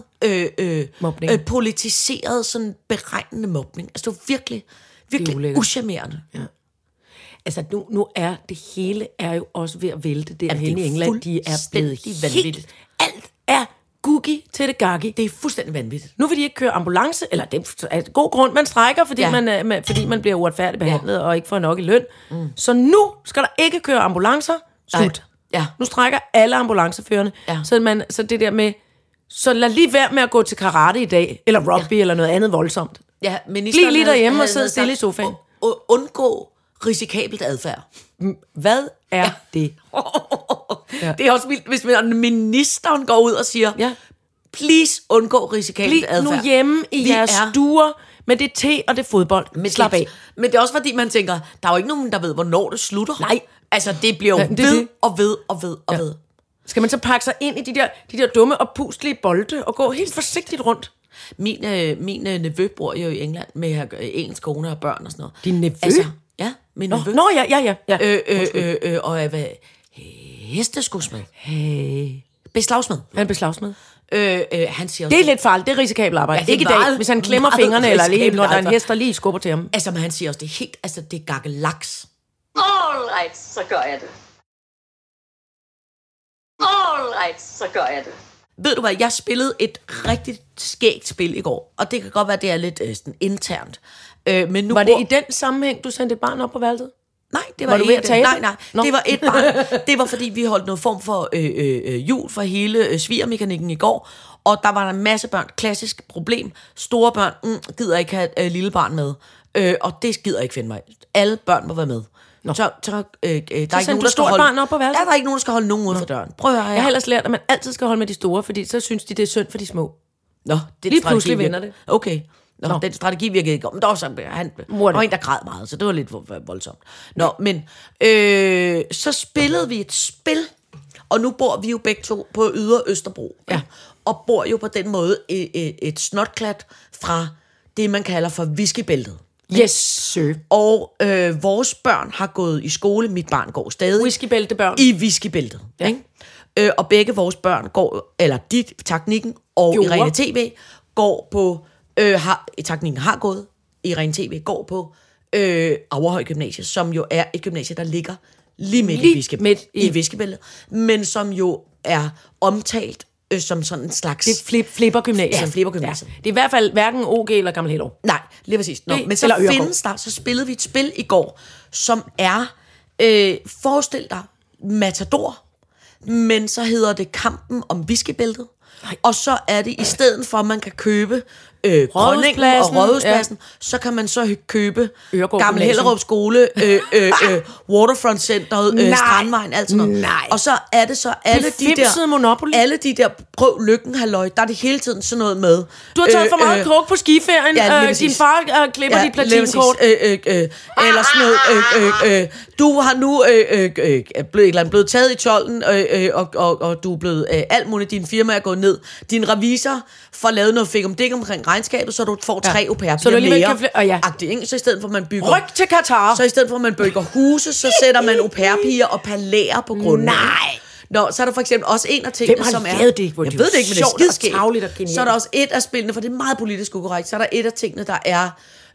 politiseret, sådan beregnende mobning. Altså, det var virkelig uschammerende. Ja. Altså, nu er det hele er jo også ved at vælte derhen i England. De er blevet helt... Alt er googie til det gaggi. Det er fuldstændig vanvittigt. Nu vil de ikke køre ambulance, eller det er god grund, man strækker, fordi man bliver uretfærdigt behandlet og ikke får nok i løn. Så nu skal der ikke køre ambulancer. Slut. Ja. Nu strækker alle ambulanceførerne. Ja. Så det der med, så lad lige være med at gå til karate i dag, eller rugby, eller noget andet voldsomt. Ja, bliv lige derhjemme og sidde stille i sofaen. Undgå risikabelt adfærd. Hvad er det? Det er også vildt, hvis ministeren går ud og siger, please undgå risikabelt adfærd. Bliv nu hjemme i jeres stuer med det te og det fodbold. Slap af. Men det er også fordi, man tænker, der er jo ikke nogen, der ved, hvornår det slutter. Nej. Altså, det bliver jo ved. Skal man så pakke sig ind i de der dumme og puslige bolde og gå helt forsigtigt rundt? Min nevø bor jo i England med engelsk kone og børn og sådan noget. Din nevø? Altså, Ja, min Nå, nevø. nå ja. Og hvad? Hesteskudsmed. Hey. Beslagsmed. Han er beslagsmed. Han siger også... Det er lidt farligt, det er risikabelt arbejde. Ja, det er Ikke i dag, meget, hvis han klemmer meget fingrene, eller lige, risikabelt når der er en arbejde. hest, der lige skubber til ham. Altså, men han siger også, det er helt... Altså, det er gakkelaks. All right, så gør jeg det. All right, så gør jeg det. Ved du hvad, jeg spillede et rigtig skægt spil i går, og det kan godt være, det er lidt sådan internt. Men nu Var det i den sammenhæng, du sendte et barn op på værelset? Nej, det var, Var du ved ikke at tabe? Nej, Nå. det var et barn. Det var, fordi vi holdt noget form for jul for hele svigermekanikken i går, og der var der en masse børn. Klassisk problem. Store børn gider ikke have et lille barn med, og det gider ikke finde mig. Alle børn må være med. Så der er ikke nogen, der skal holde... barn op på værelset? Ja, der er ikke nogen, der skal holde nogen ude for døren. Prøv at høre her. Jeg har ellers lært, at man altid skal holde med de store, fordi så synes de, det er synd for de små. Nå, det Lige pludselig vender det. Okay. Nå. Den strategi virkede ikke. Men der var, så, der var en, der græd meget, så det var lidt voldsomt. Nå, men så spillede vi et spil, og nu bor vi jo begge to på Ydre Østerbro. Ja. Og bor jo på den måde et snotklat fra det, man kalder for whiskybæltet. Yes, sir. Og vores børn har gået i skole. Mit barn går stadig Whiskybæltebørn. i whiskybæltet. Ja. Ikke? Og begge vores børn går, eller Teknikken og Gjorde. Irene TV går på, Teknikken har gået, Irene TV går på Averhøj Gymnasie, som jo er et gymnasie, der ligger lige midt i whiskybæltet, men som jo er omtalt som sådan en slags... Det er flippergymnasium. Ja, flippergymnasium. Ja. Det er i hvert fald hverken OG eller Gammel Hellerup. Nej, lige præcis. Nå, Det- men så eller Øregård. findes der, så spillede vi et spil i går, som er, forestil dig, Matador, men så hedder det Kampen om whiskybæltet. Og så er det, i stedet for, at man kan købe Grønningen og Rådhuspladsen, så kan man så købe Øregård Gammel Gymnasium. Hellerup Skole, Waterfront Centeret, Strandvejen, alt sådan noget. Nej. Og så er det så alle Befimsede Monopoly. alle de der prøv lykken, halløj, der er det hele tiden sådan noget med. Du har taget for meget krog på skiferien. Ja, lige Din præcis. far klipper dit platinkort. Eller sådan noget. Du har nu blevet taget i tolden, og du er blevet alt muligt. Din firma er gået ned. Din revisor får lavet noget fik om det omkring regnskabet, så du får 3 au pair Så du alligevel kan mere. Så i stedet for, man bygger... Ryg til Katar. Så i stedet for, at man bygger huse, så sætter man au pair-piger og palæer på grunden. Nej. Nå, så er der for eksempel også en af tingene, Hvem har som er... lavet det? Hvor Jeg det ved er det ikke, men det er sjovt og skideskægt. tarveligt og genialt. Så er der også et af spillene, for det er meget politisk ukorrekt, så er der et af tingene, der er...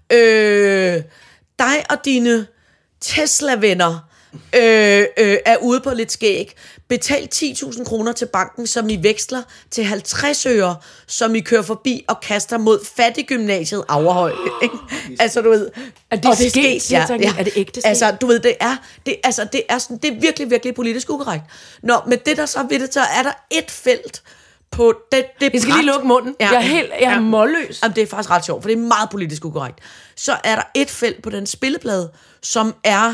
dig og dine Tesla-venner er ude på lidt skæg. Betal 10.000 kroner til banken, som I veksler til 50 øre, som I kører forbi og kaster mod fattiggymnasiet Averhøj. Altså, du ved... Er det sket, siger jeg? Er det ægte sket? Altså, du ved, det er virkelig, virkelig politisk ukorrekt. Nå, men det der så ved det, så er der et felt på det Jeg skal lige lukke munden. Ja. Jeg er målløs. Jamen, det er faktisk ret sjovt, for det er meget politisk ukorrekt. Så er der et felt på den spilleplade, som er...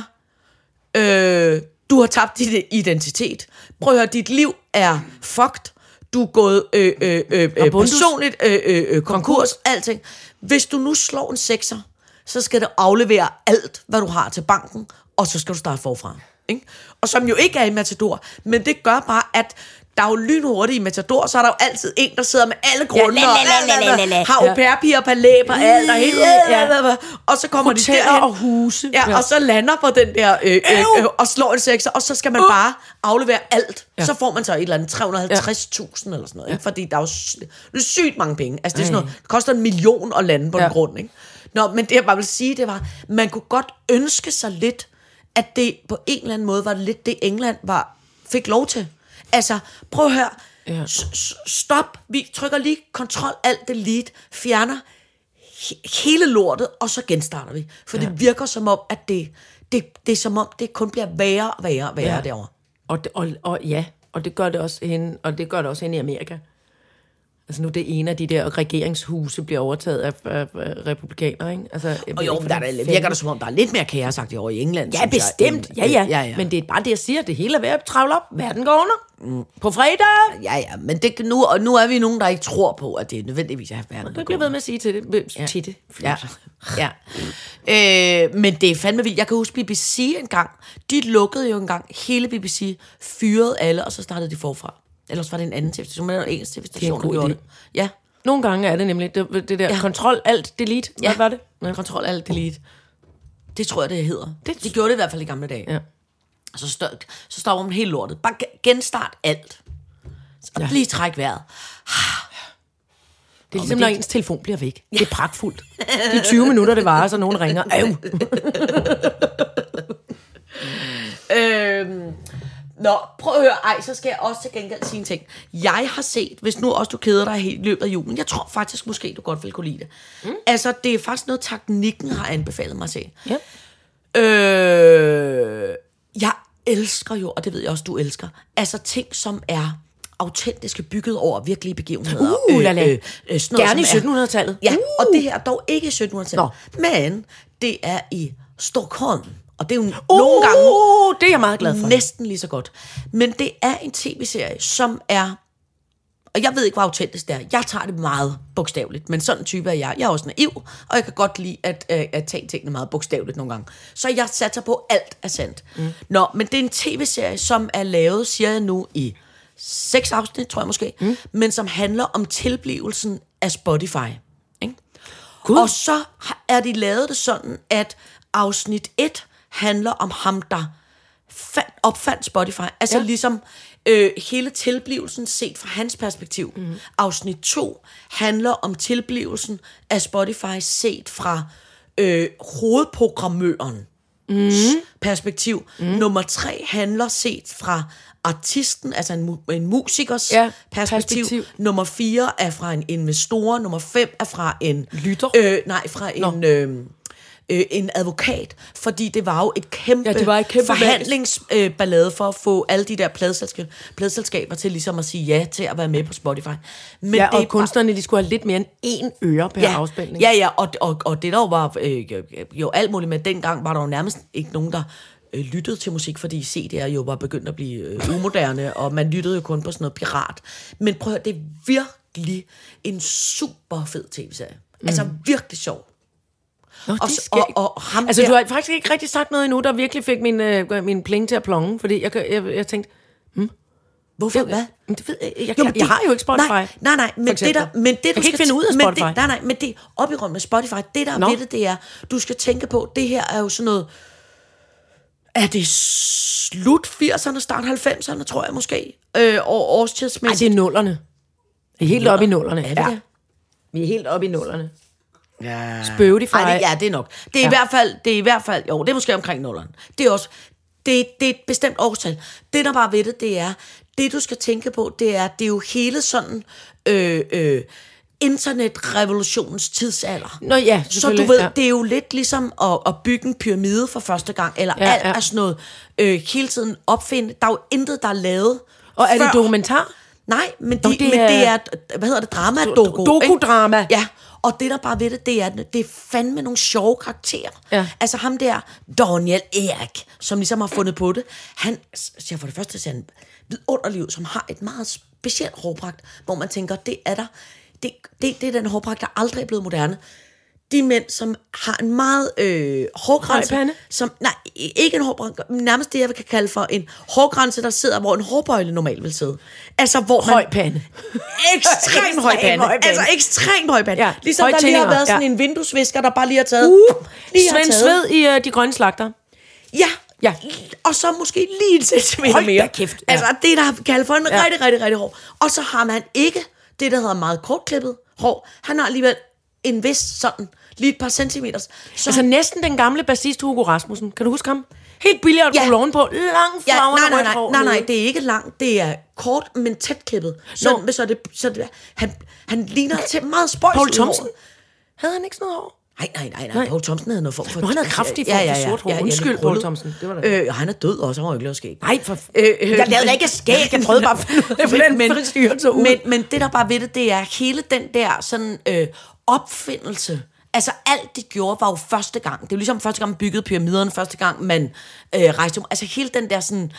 du har tabt din identitet. Prøv at høre, dit liv er fucked. Du er gået personligt konkurs, alting. Hvis du nu slår en 6'er, så skal du aflevere alt, hvad du har til banken, og så skal du starte forfra. Ikke? Og som jo ikke er i Matador, men det gør bare, at der er jo lynhurtigt i Matador, så er der jo altid en, der sidder med alle grunde, har au pair-piger, palæber, alt og hele, og så kommer de Hoteller derhen, og huse. og så lander på den der, og slår en 6'er, og så skal man bare aflevere alt. Så får man så et eller andet 350.000 eller sådan noget, ikke? Fordi der er jo det er sygt mange penge. Altså det er sådan noget, det koster 1 million at lande på en grund, ikke? Nå, men det jeg bare vil sige, det var, man kunne godt ønske sig lidt, at det på en eller anden måde var lidt det, England fik lov til. Altså, prøv at høre. Ja. Stop. Vi trykker lige Ctrl Alt Delete, fjerner hele lortet, og så genstarter vi. For det virker som om, at det er som om, det kun bliver værre og værre derovre. Og det gør det også henne, i Amerika. Altså nu det ene af de der regeringshuse bliver overtaget af republikanere, ikke? Altså, Og jo, virker det som om, der er lidt mere kaosagtigt over i England. Ja, bestemt. Ja. Men det er bare det, jeg siger. Det hele er ved at travle op. Verden går under. På fredag. Ja, men nu er vi nogen, der ikke tror på, at det er nødvendigvis at verden. Det bliver ved med at sige til det. Ja. Men det er fandme vildt. Jeg kan huske BBC engang. De lukkede jo engang. Hele BBC fyrede alle, og så startede de forfra. Ellers var det en anden tv-station, men det var en engelsk tv-station, der gjorde det. Ja. Nogle gange er det nemlig det der Ctrl Alt Delete. Hvad var det? Ctrl Alt Delete. Det tror jeg, det hedder. De gjorde det i hvert fald i gamle dage. Ja. Så stopper man helt lortet. Bare genstart alt. Så lige træk vejret. Det er ligesom, når ens telefon bliver væk. Det er pragtfuldt. Det er 20 minutter, det varer, så nogen ringer. Nå, prøv at høre. Så skal jeg også til gengæld sige en ting. Jeg har set, hvis nu også du keder dig helt i løbet af julen, jeg tror faktisk måske, du godt vil kunne lide det. Altså, det er faktisk noget, Teknikken har anbefalet mig at se. Ja. Jeg elsker jo, og det ved jeg også, du elsker, altså ting, som er autentiske, bygget over virkelige begivenheder. Gerne i 1700-tallet. Ja, og det her er dog ikke i 1700-tallet, men det er i Stockholm. Og det er jo nogle gange det er jeg meget glad for. Næsten lige så godt. Men det er en tv-serie, som er... Og jeg ved ikke, hvor autentisk det er. Jeg tager det meget bogstaveligt, men sådan en type er jeg. Jeg er også naiv, og jeg kan godt lide at tage tingene meget bogstaveligt nogle gange. Så jeg satser på, alt er sandt. Nå, men det er en tv-serie, som er lavet, siger jeg nu, i 6 afsnit, tror jeg måske, men som handler om tilblivelsen af Spotify. Ikke? Og så er de lavet det sådan, at afsnit 1 handler om ham, der opfandt Spotify. Altså ligesom hele tilblivelsen set fra hans perspektiv. Afsnit 2 handler om tilblivelsen af Spotify set fra hovedprogrammøren perspektiv. Nummer 3 handler set fra artisten, altså en musikers perspektiv. Nummer 4 er fra en investor. Nummer 5 er fra en lytter. En advokat, fordi det var jo et kæmpe forhandlingsballade for at få alle de der pladeselskaber til ligesom at sige ja til at være med på Spotify. Men og kunstnerne, de skulle have lidt mere end 1 øre per afspilning. Ja, og det der var jo alt muligt med. Dengang var der jo nærmest ikke nogen, der lyttede til musik, fordi CD'er jo var begyndt at blive umoderne, og man lyttede jo kun på sådan noget pirat. Men prøv at høre, det er virkelig en super fed tv-serie. Altså virkelig sjov. Og ham altså, du har faktisk ikke rigtig sagt noget endnu, der virkelig fik min pling til at plonge, fordi jeg tænkte, hvorfor? Hvad? Det ved jeg har jo ikke Spotify. Nej, men det der, jeg kan ikke finde ud af Spotify. Men det op i rum med Spotify, det der ved det er, du skal tænke på, det her er jo sådan noget, er det slut 80'erne, start 90'erne, tror jeg måske, årstidsmæssigt. Det er 0'erne. Vi er helt oppe i 0'erne. Vi er helt oppe i 0'erne. Ja. Spotify. Det er nok. Det er i hvert fald, jo, det er måske omkring 0'erne. Det er også, det er et bestemt årstal. Det der bare ved det er, det du skal tænke på, det er jo hele sådan, internetrevolutionens tidsalder. Nå ja, så du ved, det er jo lidt ligesom at bygge en pyramide for første gang, eller alt er sådan noget, hele tiden opfinde. Der er jo intet, der er lavet. Og er det dokumentar? Nej, men det er, hvad hedder det, drama? Dokudrama. Ja, og det der bare ved det er, det er fandme nogle sjove karakterer. Ja. Altså ham der, Daniel Erik, som ligesom har fundet på det, han siger for det første, ser han vidunderlig ud, som har et meget specielt hårpragt, hvor man tænker, det er der, det er den hårpragt, der aldrig er blevet moderne. De mænd, som har en meget hårgrænse, som, nej, ikke en hårgrænse, nærmest det, jeg kan kalde for en hårgrænse, der sidder, hvor en hårbøjle normalt vil sidde. Altså, hvor man... Høj pande. Ekstremt høj pande. Altså, ekstremt høj pande. Ja, ligesom der lige har været sådan en vinduesvisker, der bare lige har taget... Svend Sved i De Grønne Slagter. Ja, og så måske lige en centimeter mere. Hold da kæft. Altså, det der har kaldt for en rigtig hår. Og så har man ikke det, der hedder meget kortklippet hår. Han har alligevel en vis sådan, lige et par centimeter. Så altså næsten den gamle bassist Hugo Rasmussen. Kan du huske ham? Helt billigere at oven på. Lang flagrende rødt hår. Nej, det er ikke langt. Det er kort, men tæt klippet. Sådan, så det han ligner til meget spøjs. Paul Thomsen. Havde han ikke sådan noget hår? Nej. Paul Thomsen havde noget form for... Han havde kraftigt form for sort hår. Undskyld, Paul Thomsen. Det var det. Han er død også. Han var jo ikke lavet skæg. Nej, jeg lavede ikke skæg. Jeg prøvede bare at finde ud af, men det der bare ved det er hele den der sådan opfindelse. Altså alt de gjorde var jo første gang. Det er jo ligesom første gang man byggede pyramiderne, første gang man rejste. Altså hele den der sådan...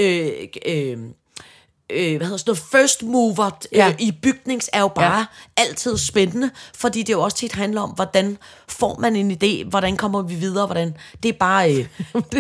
hvad hedder sådan noget, first mover i bygnings er jo bare altid spændende, fordi det jo også tit handler om, hvordan får man en idé, hvordan kommer vi videre, hvordan, det er bare det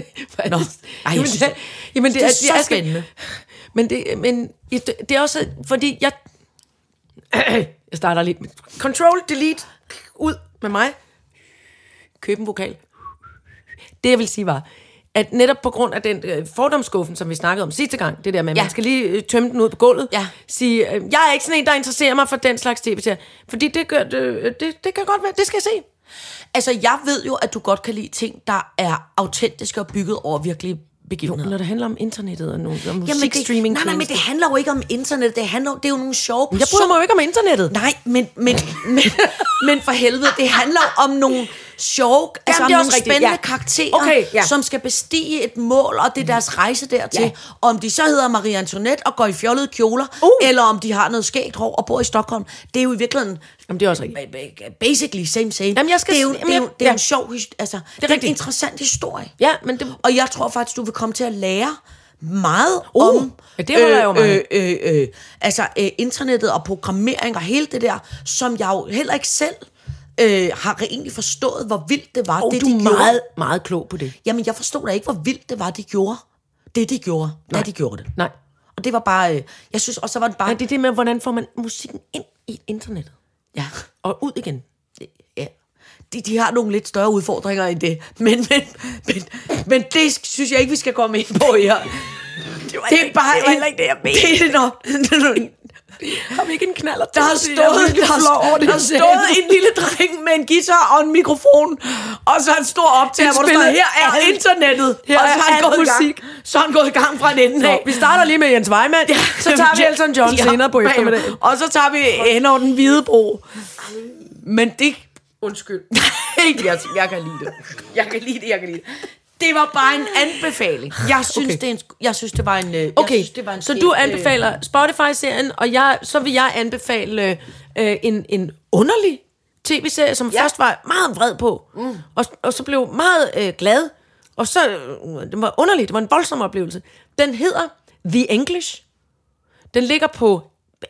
er så spændende. Men det er også, fordi jeg starter lige Control, delete, ud med mig, køb en vokal. Det jeg vil sige var, at netop på grund af den fordomsskuffen, som vi snakkede om sidste gang, det der med, at man skal lige tømme den ud på gulvet, sige, jeg er ikke sådan en, der interesserer mig for den slags tv-serier, fordi det kan godt være, det skal jeg se. Altså, jeg ved jo, at du godt kan lide ting, der er autentiske og bygget over virkelige begivenheder. Når det handler om internettet og musikstreaming. Nej, men det handler jo ikke om internet. Det er jo nogle sjove Jeg bryder mig jo ikke om internettet. Nej, men for helvede, det handler jo om nogle sjove, altså om nogle spændende karakterer, som skal bestige et mål, og det er deres rejse dertil. Ja. Og om de så hedder Marie Antoinette og går i fjollede kjoler, eller om de har noget skægt hår og bor i Stockholm. Det er jo i virkeligheden... Jamen, det er også rigtigt. Basically same. Jamen, det er en sjov, altså, det er en interessant historie. Ja, men det... Og jeg tror faktisk, du vil komme til at lære meget om det holder jeg jo meget. Altså internettet og programmering og hele det der, som jeg jo heller ikke selv har egentlig forstået, hvor vildt det var, det du de er gjorde. meget, meget klog på det. Jamen, jeg forstod da ikke, hvor vildt det var, de gjorde. Det, de gjorde, da de gjorde det. Nej. Og det var bare, jeg synes, og så var det bare... Men det er det med, hvordan får man musikken ind i internettet? Ja. Og ud igen. Ja. De har nogle lidt større udfordringer end det. Men det synes jeg ikke, vi skal komme ind på her. Det er bare heller ikke det, jeg mener. Har vi ikke en knaller? Der har stået en lille dreng med en guitar og en mikrofon, og så en stor optager, hvor der står, her er internettet, her og så er han musik. Så er han gået i gang fra en ende af. Vi starter lige med Jens Weimann, så tager vi Elton John senere på eftermiddagen. Og så tager vi Ender den Hvide Bro. Men det... Undskyld. Jeg kan lide det. Jeg kan lide det. Det var bare en anbefaling. Jeg synes, det var en... Okay, så du anbefaler Spotify-serien, og så vil jeg anbefale en underlig tv-serie, som først var meget vred på, og så blev meget glad, og så... det var underligt, det var en voldsom oplevelse. Den hedder The English. Den ligger på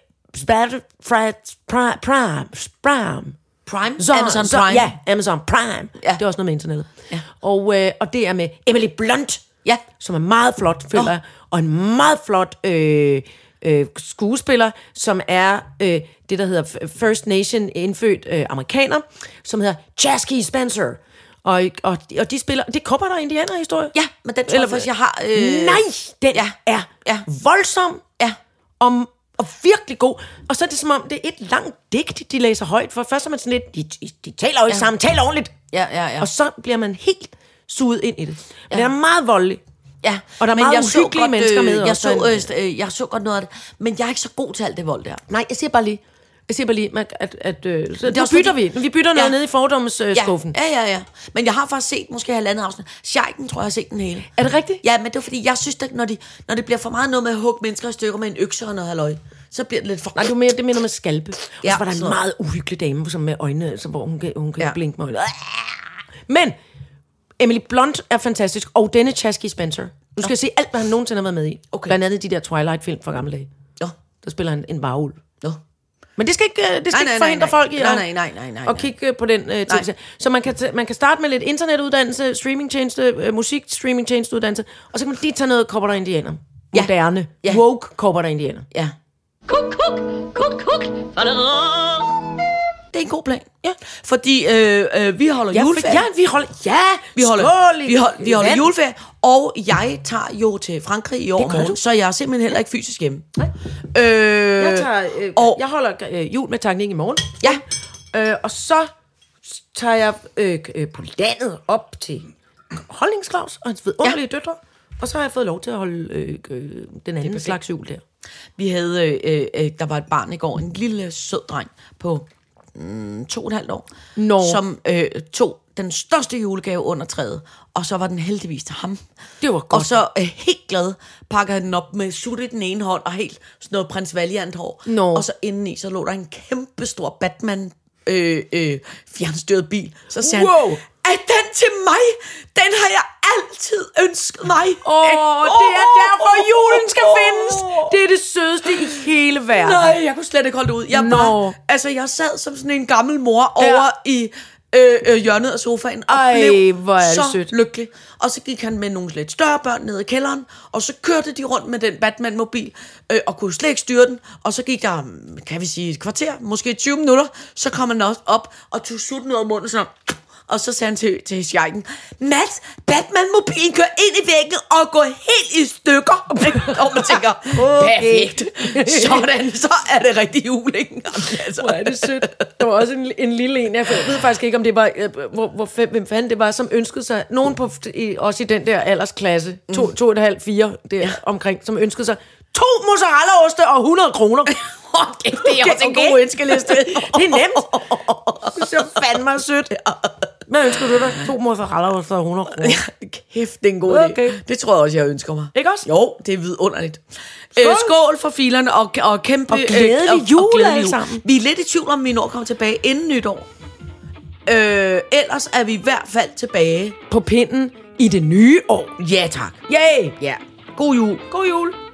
Prime? Amazon Prime. Ja, Amazon Prime. Ja. Det er også noget med internettet. Ja. Og det er med Emily Blunt, som er meget flot, føler jeg, og en meget flot skuespiller, som er det, der hedder First Nation indfødt amerikaner, som hedder Jasky Spencer. Og de spiller... Det er Cowboy og Indianer-historie. Ja, men den tror jeg faktisk, jeg har... Nej, den er voldsom. Ja. Og virkelig god. Og så er det som om, det er et langt digt, de læser højt. For først er man sådan lidt, de taler jo ikke sammen, taler ordentligt. Ja. Og så bliver man helt suget ind i det. Men den er meget voldelig. Ja, og der er meget uhyggelige mennesker med. Jeg så godt noget af det, men jeg er ikke så god til alt det vold der. Nej, jeg siger bare lige, vi bytter noget ned i fordomsskuffen. Ja. Men jeg har faktisk set måske halvandet afsnit. Scheiken, tror jeg har set den hele. Er det rigtigt? Ja, men det er fordi, jeg synes, at når det bliver for meget noget med at hugge mennesker i stykker med en økse og noget halløj, så bliver det lidt for... Nej, det mener med skalpe. Og så var der en meget uhyggelig dame, som med øjnene, hvor hun kan blinke med øjnene. Men Emily Blunt er fantastisk, og denne Jasky Spencer. Nu skal jeg se alt, hvad han nogensinde har været med i. Okay. Blandt andet de der Twilight-film fra gamle dage. Ja. Der spiller han en varulv. Ja. Men det skal ikke forhindre folk i at kigge på den tv-serie. Så man kan starte med lidt internetuddannelse, streamingtjeneste, musik-streamingtjenesteuddannelse, og så kan man lige tage noget Cowboy og Indianer. Moderne, woke Cowboy og Indianer. Ja. Kuk. Det er en god plan. Ja. Fordi vi holder juleferie. Vi holder juleferie, og jeg tager jo til Frankrig i år morgen, så jeg er simpelthen heller ikke fysisk hjemme. Jeg holder jul med Tanken i morgen. Ja. Og så tager jeg på landet op til Holdningsklaus og hans vidunderlige døtre, og så har jeg fået lov til at holde den anden slags jul der. Vi havde, der var et barn i går, en lille sød dreng på 2,5 år, som tog den største julegave under træet, og så var den heldigvis til ham. Det var godt. Og så helt glad pakker han den op med sut i den ene hånd, og helt sådan noget prins Valiant hår. Og så indeni, så lå der en kæmpe stor Batman fjernstyret bil. Så sagde han, er den til mig? Den har jeg altid ønsket mig. Det er derfor julen skal findes. Det er det sødeste i hele verden. Nej, jeg kunne slet ikke holde det ud. Jeg sad som sådan en gammel mor over i hjørnet af sofaen og blev så lykkelig. Og så gik han med nogle lidt større børn ned i kælderen, og så kørte de rundt med den Batman-mobil og kunne slet ikke styre den. Og så gik der, kan vi sige, et kvarter, måske 20 minutter, så kom han også op og tog sutten ud af munden sådan, Og så sagde han til Scheiken, Mads, Batman-mobilen kører ind i væggen og går helt i stykker. Og man tænker, perfekt. Sådan, så er det rigtig jul, ikke? Altså. Hvor er det sødt. Der var også en lille en, jeg ved faktisk ikke, om det var, hvem fanden det var, som ønskede sig, nogen også i den der aldersklasse, 2,5, 4 der omkring, som ønskede sig 2 mozzarella-oste og 100 kroner. Okay, det er også en god ønskeliste. Det er nemt. Det er fandme sødt. Hvad ønsker du dig? 2 mozzarella-oste og 100 kroner. Ja, kæft, det er en god idé. Det tror jeg også, jeg ønsker mig. Ikke også? Jo, det er vidunderligt. Skål for filerne og kæmpe... Og glædelig jul alle sammen. Vi er lidt i tvivl om, vi når kommer tilbage inden nytår. Ellers er vi i hvert fald tilbage på pinden i det nye år. Ja, tak. Yay! Ja. God jul. God jul.